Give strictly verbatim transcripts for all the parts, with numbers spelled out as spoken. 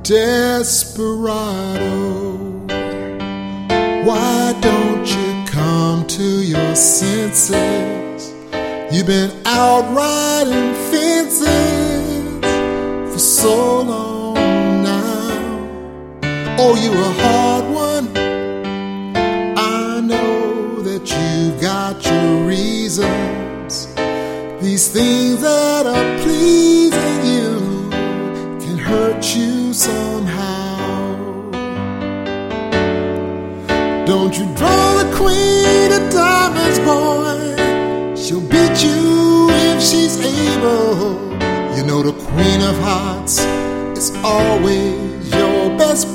Desperado, why don't you come to your senses? You've been out riding fences for so long now. Oh, you're a hard one. I know that you've got your reasons. These things that are pleasing you can hurt you somehow. Don't you draw the queen of diamonds, boy. She'll beat you if she's able. You know the queen of hearts is always your best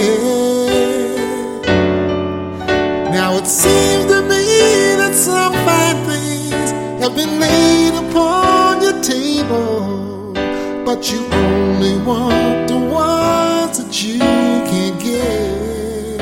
bet. Now it seems to me that some fine things have been laid upon your table, but you only want the ones that you can get.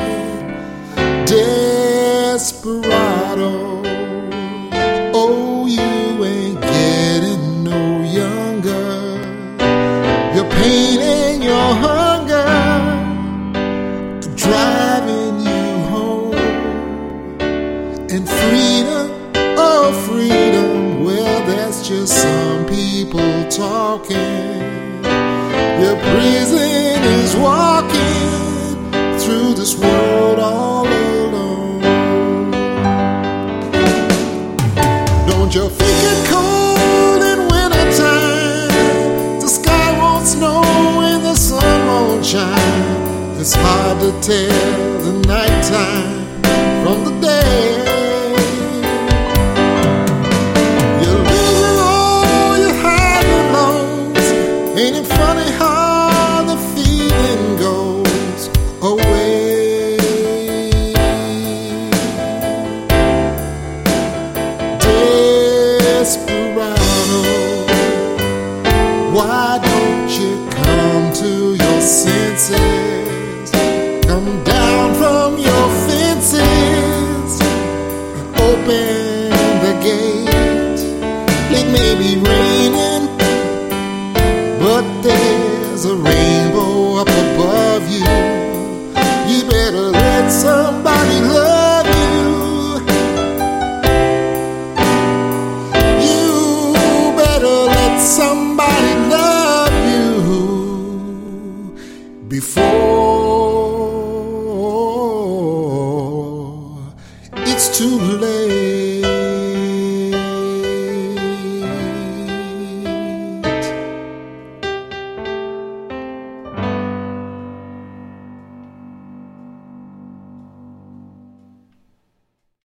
Desperado, oh, you ain't getting no younger. Your pain and your hunger are driving you home. And freedom, oh freedom, well, that's just some people talking. Your prison is walking through this world all alone. Don't you feel it cold in wintertime? The sky won't snow and the sun won't shine. It's hard to tell the nighttime from the day. You're losing all your highs and lows. Ain't it funny how the feeling goes away? Desperado, why don't you come to your senses? Come down from your fences and open the gate. It may be raining, but there's a rainbow up above you. You better let somebody love you. You better let somebody love you before it's too late.